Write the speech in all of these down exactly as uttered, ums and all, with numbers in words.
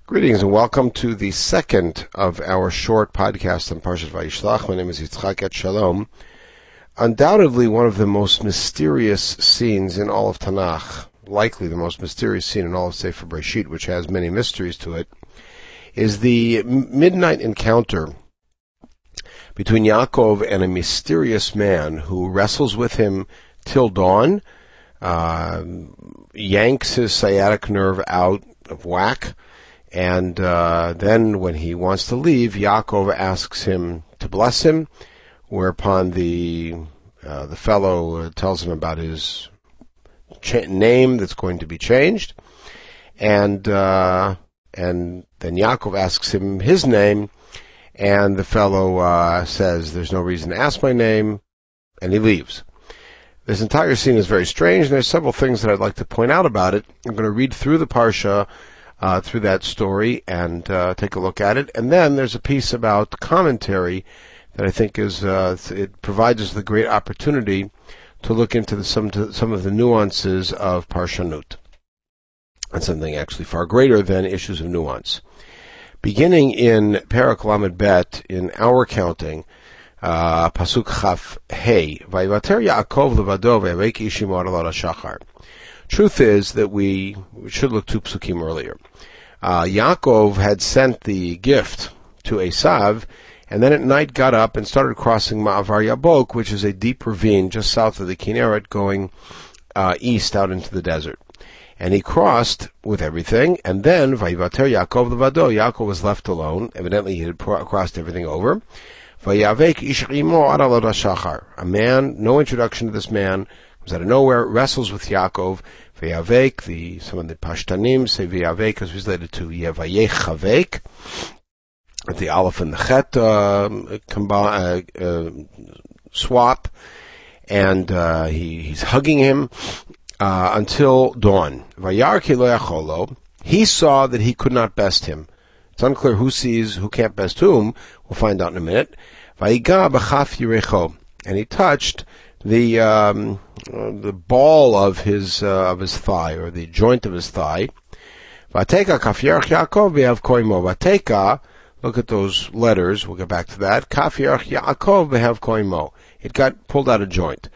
Greetings and welcome to the second of our short podcast on Parshat Vayishlach. My name is Yitzchak Et Shalom. Undoubtedly one of the most mysterious scenes in all of Tanakh, likely the most mysterious scene in all of Sefer Breshit, which has many mysteries to it, is the midnight encounter between Yaakov and a mysterious man who wrestles with him till dawn, uh, yanks his sciatic nerve out of whack, and uh, then when he wants to leave, Yaakov asks him to bless him, whereupon the uh, the fellow uh, tells him about his cha- name that's going to be changed, and uh, and then Yaakov asks him his name, and the fellow uh, says, "There's no reason to ask my name," and he leaves. This entire scene is very strange, and there's several things that I'd like to point out about it. I'm going to read through the parsha, Uh, through that story and uh, take a look at it. And then there's a piece about commentary that I think is, uh, it provides us the great opportunity to look into the, some, to, some of the nuances of Parshanut. And something actually far greater than issues of nuance. Beginning in Perek Lamed Bet, in our counting, uh, Pasuk Chaf Hey, Vayivater Yaakov levado v'yavek ish imo ad hashachar. Truth is that we, we should look two psukim earlier. Uh, Yaakov had sent the gift to Esav, and then at night got up and started crossing Ma'avar Yabok, which is a deep ravine just south of the Kinneret, going uh, east out into the desert. And he crossed with everything, and then Vayivater Yaakov levado. Yaakov was left alone. Evidently, he had pro- crossed everything over. Vayavek ish imo ad hashachar. A man, no introduction to this man, comes out of nowhere, wrestles with Yaakov. Vayavek, the, some of the Pashtanim say Vayavek is related to Yevayechavek. The Aleph and the Chet, uh, combine, uh, uh, swap. And, uh, he, he's hugging him, uh, until dawn. Vayar ki lo yacholo. He saw that he could not best him. It's unclear who sees, who can't best whom. We'll find out in a minute. Vayiga b'chaf yirecho. And he touched the um, uh, the ball of his uh, of his thigh, or the joint of his thigh. Vateka kaf yerach Yaakov behav koimo. Vateka, look at those letters. We'll get back to that. Kaf yerach Yaakov behav koimo. It got pulled out of joint.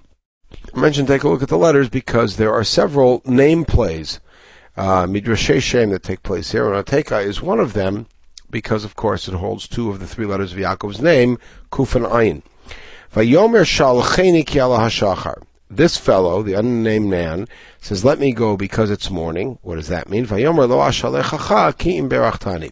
I mentioned take a look at the letters because there are several name plays, uh, midrashei shem, that take place here. And Vateka is one of them because, of course, it holds two of the three letters of Yaakov's name, Kuf and Ayin. Vayomer shalcheni ki ala hashachar. This fellow, the unnamed man, says, "Let me go because it's morning." What does that mean? Vayomer lo ashalechacha ki im berachtani.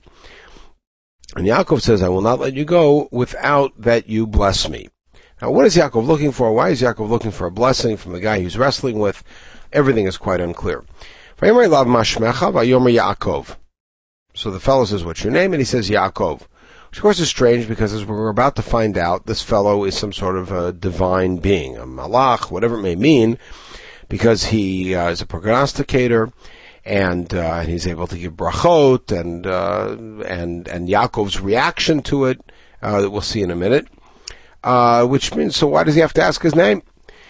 And Yaakov says, "I will not let you go without that you bless me." Now, what is Yaakov looking for? Why is Yaakov looking for a blessing from the guy he's wrestling with? Everything is quite unclear. Vayomer lav mashmecha vayomer Yaakov. So the fellow says, "What's your name?" And he says, Yaakov. Which, of course, is strange because, as we're about to find out, this fellow is some sort of a divine being, a malach, whatever it may mean, because he uh, is a prognosticator, and uh, he's able to give brachot, and uh, and and Yaakov's reaction to it uh, that we'll see in a minute. Uh, which means, so why does he have to ask his name?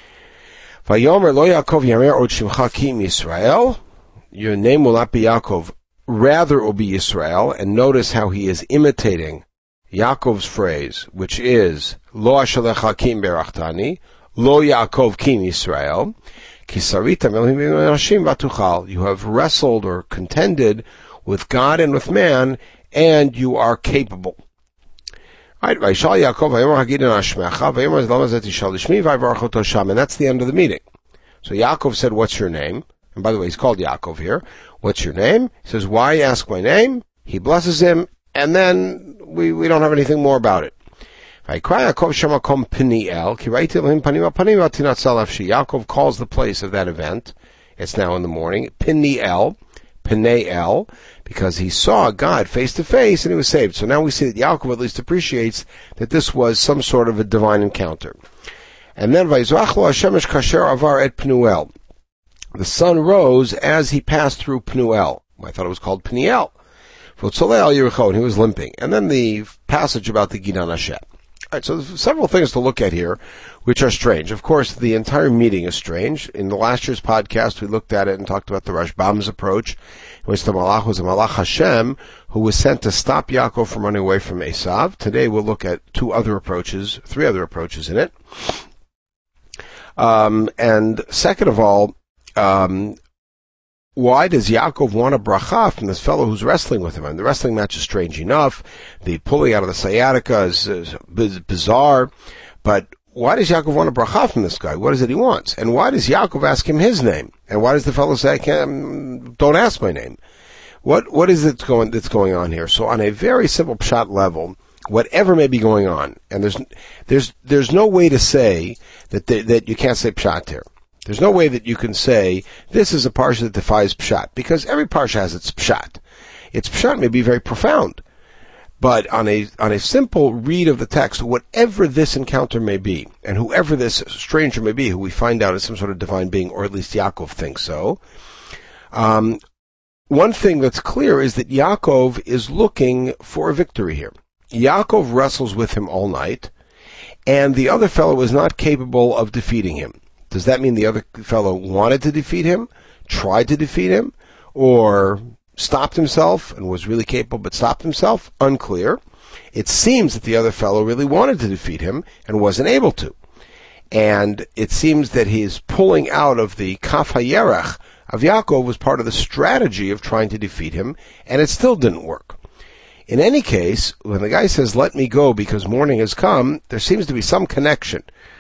Vayomer lo Yaakov yamer od shimcha ki Yisrael. Your name will not be Yaakov, rather it will be Yisrael. And notice how he is imitating Yaakov's phrase, which is Lo ashalecha kim berachtani, Lo Yaakov kim Yisrael, ki sarita melhim v'nashim v'tuchal. You have wrestled or contended with God and with man, and you are capable. Right, Vayishal Yaakov v'yomer hagidin ashmecha v'yomer lama zeh tishal lishmi v'yvarach oto sham, and that's the end of the meeting. So Yaakov said, "What's your name?" And by the way, he's called Yaakov here. "What's your name?" He says, "Why ask my name?" He blesses him, and then we, we don't have anything more about it. Yaakov calls the place of that event. It's now in the morning. Peniel, Peniel, because he saw God face to face and he was saved. So now we see that Yaakov at least appreciates that this was some sort of a divine encounter. And then Vayizrach lo hashemesh kasher avar et Pnuel. The sun rose as he passed through Pnuel. I thought it was called Peniel. And he was limping. And then the passage about the Gidan Hashem. right, so there's several things to look at here, which are strange. Of course, the entire meeting is strange. In the last year's podcast, we looked at it and talked about the Rashbam's approach, in which the Malach was a Malach Hashem, who was sent to stop Yaakov from running away from Esav. Today, we'll look at two other approaches, three other approaches in it. Um, and second of all, um, why does Yaakov want a bracha from this fellow who's wrestling with him? And the wrestling match is strange enough. The pulling out of the sciatica is, is bizarre. But why does Yaakov want a bracha from this guy? What is it he wants? And why does Yaakov ask him his name? And why does the fellow say, I can't, don't ask my name? What, what is it that's going, that's going on here? So on a very simple pshat level, whatever may be going on, and there's, there's, there's no way to say that, the, that you can't say pshat here. There's no way that you can say, this is a parsha that defies pshat, because every parsha has its pshat. Its pshat may be very profound, but on a, on a simple read of the text, whatever this encounter may be, and whoever this stranger may be, who we find out is some sort of divine being, or at least Yaakov thinks so, um, one thing that's clear is that Yaakov is looking for a victory here. Yaakov wrestles with him all night, and the other fellow is not capable of defeating him. Does that mean the other fellow wanted to defeat him, tried to defeat him, or stopped himself and was really capable but stopped himself? Unclear. It seems that the other fellow really wanted to defeat him and wasn't able to. And it seems that his pulling out of the Kaf HaYerach of Yaakov was part of the strategy of trying to defeat him, and it still didn't work. In any case, when the guy says, let me go because morning has come, there seems to be some connection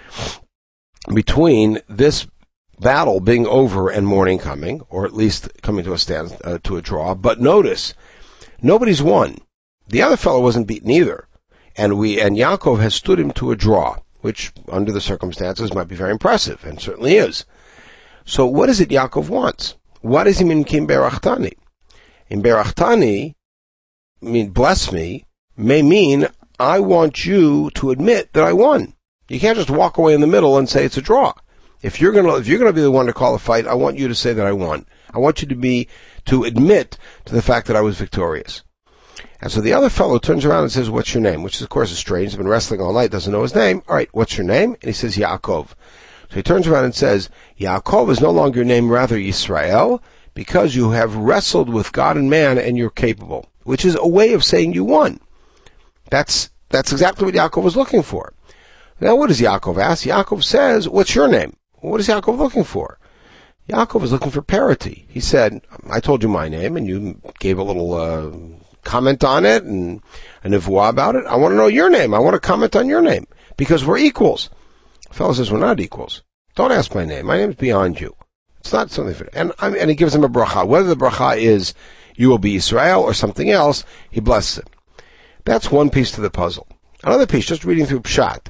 between this battle being over and morning coming, or at least coming to a stand, uh, to a draw. But notice, nobody's won. The other fellow wasn't beaten either. And we, and Yaakov has stood him to a draw, which under the circumstances might be very impressive, and certainly is. So what is it Yaakov wants? What does he mean, Kim Berachtani? In Berachtani, mean bless me, may mean I want you to admit that I won. You can't just walk away in the middle and say it's a draw. If you're gonna, if you're gonna be the one to call a fight, I want you to say that I won. I want you to be, to admit to the fact that I was victorious. And so the other fellow turns around and says, what's your name? Which of course is strange. He's been wrestling all night, doesn't know his name. Alright, what's your name? And he says, Yaakov. So he turns around and says, Yaakov is no longer your name, rather Yisrael, because you have wrestled with God and man and you're capable. Which is a way of saying you won. That's, that's exactly what Yaakov was looking for. Now what does Yaakov ask? Yaakov says, what's your name? What is Yaakov looking for? Yaakov is looking for parity. He said, I told you my name, and you gave a little uh, comment on it, and a nevuah about it. I want to know your name. I want to comment on your name, because we're equals. The fellow says, we're not equals. Don't ask my name. My name is beyond you. It's not something for, and, and he gives him a bracha. Whether the bracha is, you will be Israel, or something else, he blesses it. That's one piece to the puzzle. Another piece, just reading through Pshat.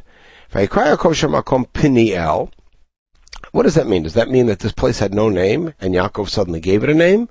Piniel. What does that mean? Does that mean that this place had no name, and Yaakov suddenly gave it a name?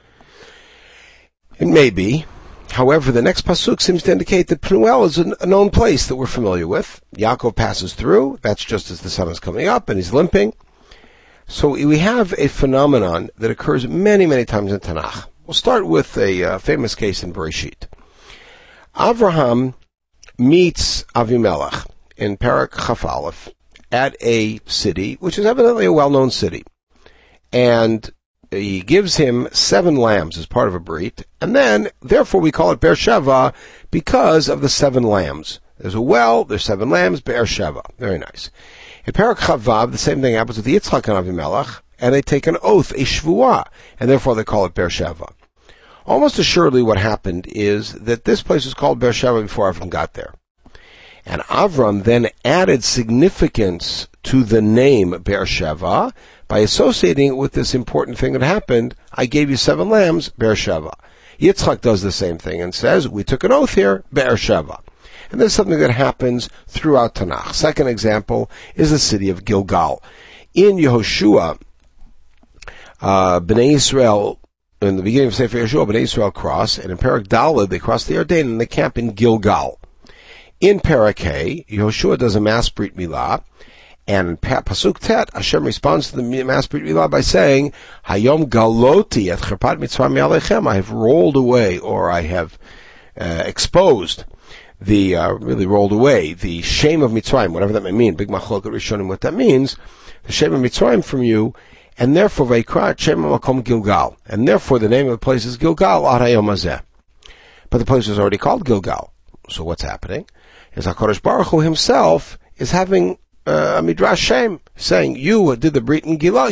It may be. However, the next pasuk seems to indicate that Pnuel is a known place that we're familiar with. Yaakov passes through. That's just as the sun is coming up, and he's limping. So we have a phenomenon that occurs many, many times in Tanakh. We'll start with a uh, famous case in Bereshit. Avraham meets Avimelech in Parak Chaf Aleph at a city, which is evidently a well-known city. And he gives him seven lambs as part of a brit, and then, therefore, we call it Beersheva because of the seven lambs. There's a well, there's seven lambs, Beersheva. Very nice. In Parak Chavav, the same thing happens with Yitzchak and Avimelech, and they take an oath, a shvuah, and therefore they call it Beersheva. Almost assuredly what happened is that this place was called Beersheva before Avram got there. And Avram then added significance to the name Beersheva by associating it with this important thing that happened. I gave you seven lambs, Beersheva. Yitzchak does the same thing and says, we took an oath here, Beersheva. And this is something that happens throughout Tanakh. Second example is the city of Gilgal. In Yehoshua, uh, Bnei Israel, in the beginning of Sefer Yehoshua, Bnei Israel cross, and in Parak Daled, they cross the Yarden and they camp in Gilgal. In Parak Hay, Yehoshua does a mass Brit Milah, and in Pasuk Tet, Hashem responds to the mass Brit Milah by saying, Hayom galoti et cherpat mitzvah me'alechem, I have rolled away, or I have uh, exposed the uh, really rolled away the shame of Mitzrayim, whatever that may mean. Big Machloket Rishonim, what that means, the shame of Mitzrayim from you, and therefore Vayikra Shem Makom Gilgal, and therefore the name of the place is Gilgal Ad Hayom Hazeh. But the place is already called Gilgal. So what's happening is HaKadosh Baruch Hu himself is having uh, a midrash shame, saying, you did the Brit in Gilgal,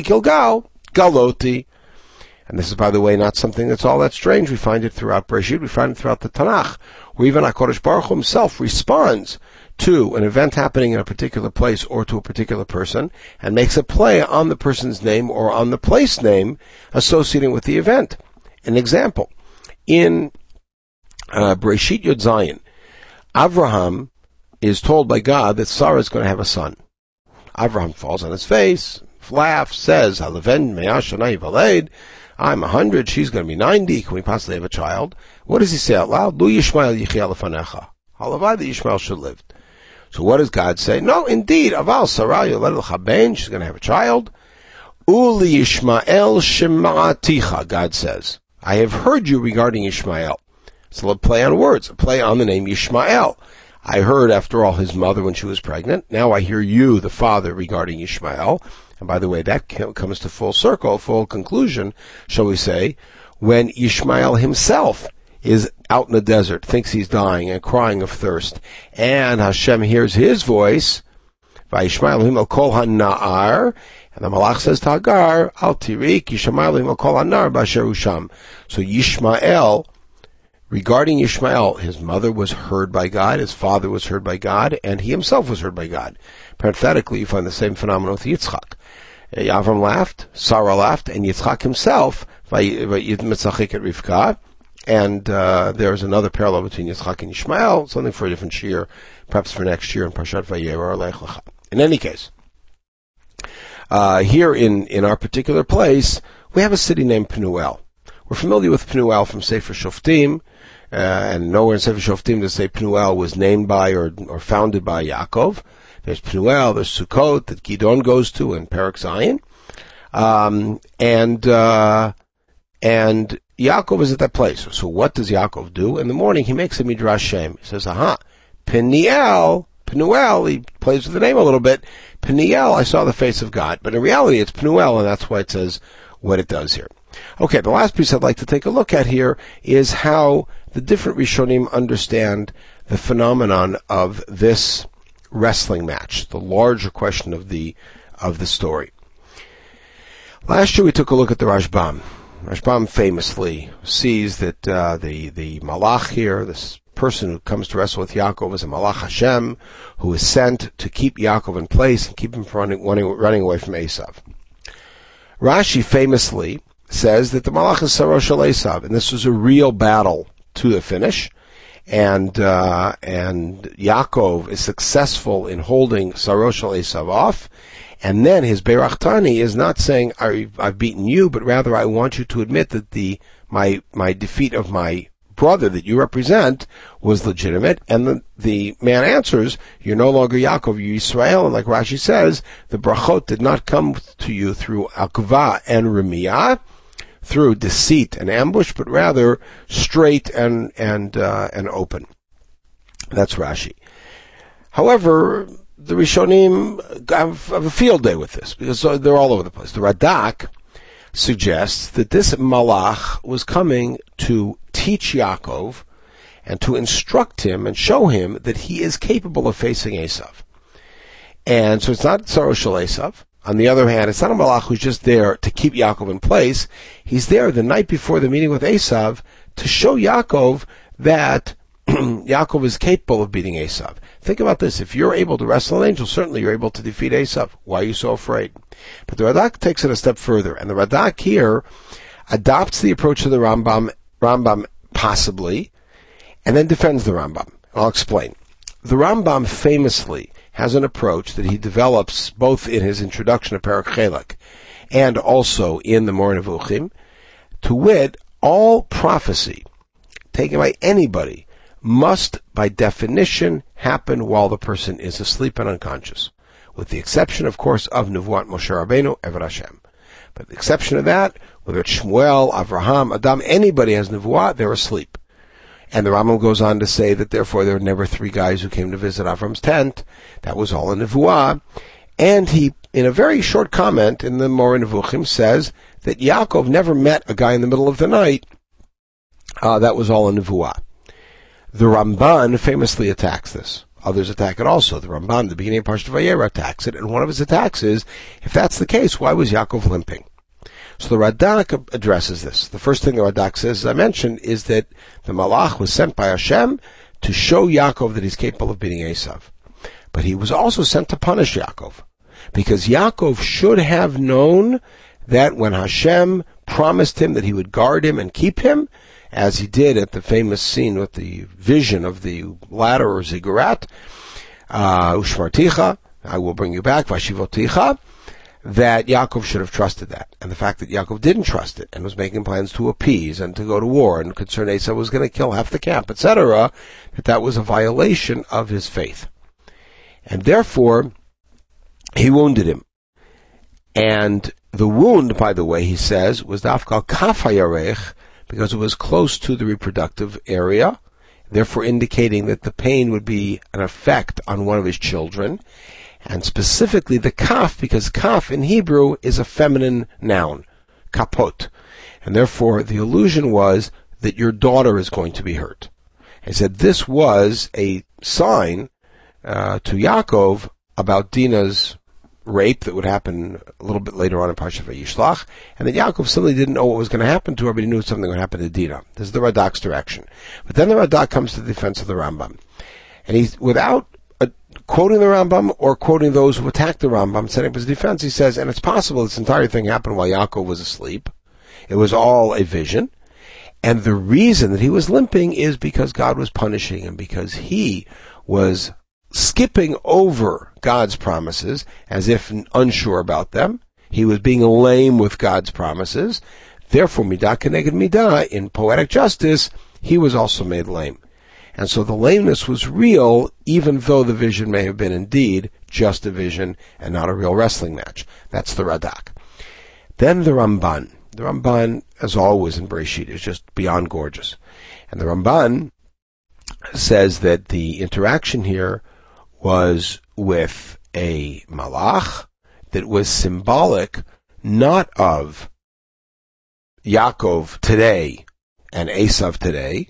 Galoti. And this is, by the way, not something that's all that strange. We find it throughout Bereshit, we find it throughout the Tanakh, where even HaKadosh Baruch Hu himself responds to an event happening in a particular place or to a particular person, and makes a play on the person's name or on the place name associating with the event. An example, in uh, Bereshit Yod Zayin, Avraham is told by God that Sarah is going to have a son. Avraham falls on his face, laughs, says, Haleven me'ah shana yivaled, I'm a hundred, she's going to be ninety, can we possibly have a child? What does he say out loud? Lu Yishmael yichya lefanecha. Halavai that Yishmael should live. So what does God say? No, indeed, Aval Sarah yoled lecha ben, she's going to have a child. Uli Yishmael shema'aticha, God says. I have heard you regarding Ishmael. It's a little play on words, a play on the name Yishmael. I heard, after all, his mother when she was pregnant. Now I hear you, the father, regarding Ishmael. And by the way, that comes to full circle, full conclusion, shall we say, when Ishmael himself is out in the desert, thinks he's dying and crying of thirst, and Hashem hears his voice, Vayishmael him al kol hana'ar, and the Malach says to Hagar, Al tirik Yishmael him al kol hana'ar b'asher usham. So Yishmael, regarding Ishmael, his mother was heard by God, his father was heard by God, and he himself was heard by God. Parenthetically, you find the same phenomenon with Yitzchak. Avram laughed, Sarah laughed, and Yitzchak himself, Yitzchak at Rivka, and uh, there's another parallel between Yitzchak and Ishmael, something for a different shir, perhaps for next year in Parshat Vayera Lech Lecha. In any case, uh, here in, in our particular place, we have a city named Penuel. We're familiar with Penuel from Sefer Shoftim, uh, and nowhere in Sefer Shoftim does say Penuel was named by or, or founded by Yaakov. There's Penuel, there's Sukkot that Gidon goes to in Perek Zayin. Um, and, uh, and Yaakov is at that place. So what does Yaakov do? In the morning, he makes a midrash shem. He says, aha, Peniel, Penuel, he plays with the name a little bit. Peniel, I saw the face of God. But in reality, it's Penuel, and that's why it says what it does here. Okay, the last piece I'd like to take a look at here is how the different Rishonim understand the phenomenon of this wrestling match, the larger question of the of the story. Last year we took a look at the Rashbam. Rashbam famously sees that uh, the the Malach here, this person who comes to wrestle with Yaakov, is a Malach Hashem who is sent to keep Yaakov in place and keep him from running, running, running away from Esav. Rashi famously says that the Malach is Sarah Shel Esav, and this was a real battle to the finish. And uh, and Yaakov is successful in holding Sarosh Shel Esav off, and then his Beirachtani is not saying I've, I've beaten you, but rather I want you to admit that the my my defeat of my brother that you represent was legitimate. And the the man answers, you're no longer Yaakov, you're Yisrael. And like Rashi says, the brachot did not come to you through akva and remiyah, through deceit and ambush, but rather straight and and uh, and open. That's Rashi. However, the Rishonim have, have a field day with this because they're all over the place. The Radak suggests that this Malach was coming to teach Yaakov and to instruct him and show him that he is capable of facing Esav. And so it's not Sarosh Shel Esav. On the other hand, it's not a Malach who's just there to keep Yaakov in place. He's there the night before the meeting with Esav to show Yaakov that Yaakov is capable of beating Esav. Think about this. If you're able to wrestle an angel, certainly you're able to defeat Esav. Why are you so afraid? But the Radak takes it a step further. And the Radak here adopts the approach of the Rambam, Rambam possibly, and then defends the Rambam. I'll explain. The Rambam famously has an approach that he develops both in his introduction to Perek Chelek and also in the Moreh Nevuchim, to wit, all prophecy taken by anybody must, by definition, happen while the person is asleep and unconscious, with the exception, of course, of Nevuat Moshe Rabbeinu, Eved Hashem. But the exception of that, whether it's Shmuel, Avraham, Adam, anybody has Nevuat, they're asleep. And the Rambam goes on to say that therefore there were never three guys who came to visit Avram's tent. That was all a nevuah. And he, in a very short comment in the Moreh Nevuchim, says that Yaakov never met a guy in the middle of the night. Uh, that was all a nevuah. The Ramban famously attacks this. Others attack it also. The Ramban, the beginning of Parshat Vayera, attacks it, and one of his attacks is, if that's the case, why was Yaakov limping? So the Radak addresses this. The first thing the Radak says, as I mentioned, is that the Malach was sent by Hashem to show Yaakov that he's capable of beating Esav. But he was also sent to punish Yaakov, because Yaakov should have known that when Hashem promised him that he would guard him and keep him, as he did at the famous scene with the vision of the ladder or ziggurat, uh, Ushmarticha, I will bring you back, Vashivoticha, that Yaakov should have trusted that. And the fact that Yaakov didn't trust it and was making plans to appease and to go to war and concerned Esau was going to kill half the camp, et cetera, that that was a violation of his faith. And therefore, he wounded him. And the wound, by the way, he says, was dafkal kaf hayarech, because it was close to the reproductive area, therefore indicating that the pain would be an effect on one of his children. And specifically the kaf, because kaf in Hebrew is a feminine noun, kapot. And therefore the allusion was that your daughter is going to be hurt. He said this was a sign uh, to Yaakov about Dinah's rape that would happen a little bit later on in Parshat Vayishlach, and that Yaakov simply didn't know what was going to happen to her, but he knew something would happen to Dinah. This is the Radak's direction. But then the Radak comes to the defense of the Rambam. And he's, without quoting the Rambam or quoting those who attacked the Rambam, setting up his defense, he says, and it's possible this entire thing happened while Yaakov was asleep. It was all a vision. And the reason that he was limping is because God was punishing him, because he was skipping over God's promises as if unsure about them. He was being lame with God's promises. Therefore, midah keneged midah, in poetic justice, he was also made lame. And so the lameness was real, even though the vision may have been indeed just a vision and not a real wrestling match. That's the Radak. Then the Ramban. The Ramban, as always in Bereshit, is just beyond gorgeous. And the Ramban says that the interaction here was with a malach that was symbolic not of Yaakov today and Esav today,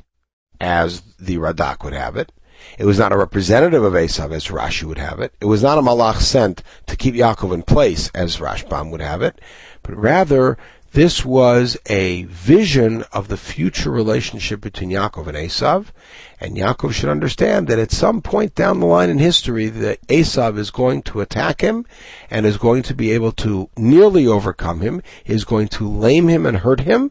as the Radak would have it. It was not a representative of Esav, as Rashi would have it. It was not a malach sent to keep Yaakov in place, as Rashbam would have it. But rather, this was a vision of the future relationship between Yaakov and Esav. And Yaakov should understand that at some point down the line in history, that Esav is going to attack him and is going to be able to nearly overcome him, is going to lame him and hurt him,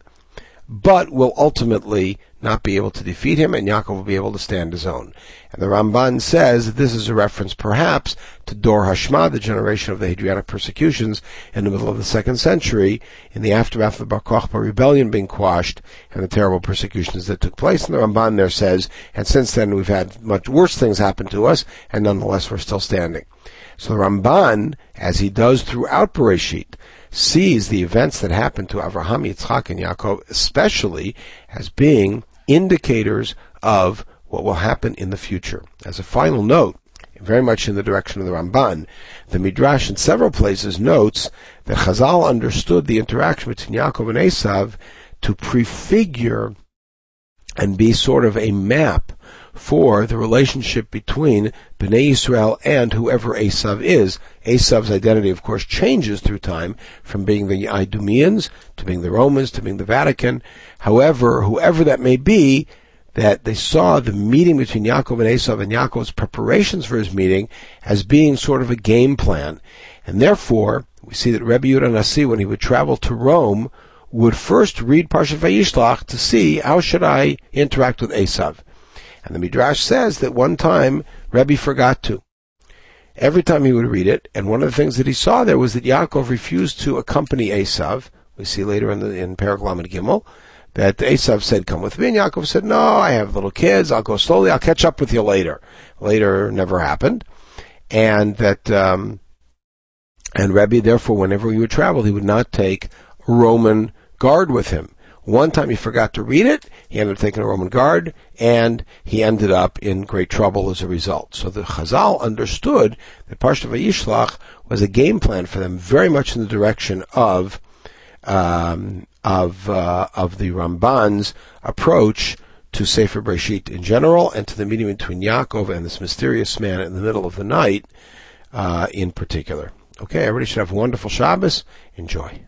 but will ultimately not be able to defeat him, and Yaakov will be able to stand his own. And the Ramban says that this is a reference perhaps to Dor Hashma, the generation of the Hadrianic persecutions in the middle of the second century, in the aftermath of the Bar Kokhba rebellion being quashed and the terrible persecutions that took place. And the Ramban there says, and since then we've had much worse things happen to us, and nonetheless we're still standing. So the Ramban, as he does throughout Bereshit, sees the events that happened to Avraham, Yitzchak, and Yaakov, especially as being indicators of what will happen in the future. As a final note, very much in the direction of the Ramban, the Midrash in several places notes that Chazal understood the interaction between Yaakov and Esav to prefigure and be sort of a map for the relationship between Bnei Yisrael and whoever Esav is. Esav's identity, of course, changes through time from being the Idumeans to being the Romans to being the Vatican. However, whoever that may be, that they saw the meeting between Yaakov and Esav and Yaakov's preparations for his meeting as being sort of a game plan. And therefore, we see that Rebbe Yehuda Nasi, when he would travel to Rome, would first read Parshat Vayishlach to see how should I interact with Esav. And the Midrash says that one time Rebbe forgot to. Every time he would read it, and one of the things that he saw there was that Yaakov refused to accompany Esav. We see later in the in Perek Lamed Gimel that Esav said, "Come with me," and Yaakov said, "No, I have little kids. I'll go slowly. I'll catch up with you later." Later never happened, and that um, and Rebbe therefore, whenever he would travel, he would not take a Roman guard with him. One time he forgot to read it, he ended up taking a Roman guard, and he ended up in great trouble as a result. So the Chazal understood that Parshat Vayishlach was a game plan for them, very much in the direction of um, of uh, of the Ramban's approach to Sefer Breshit in general, and to the meeting between Yaakov and this mysterious man in the middle of the night uh, in particular. Okay, everybody should have a wonderful Shabbos. Enjoy.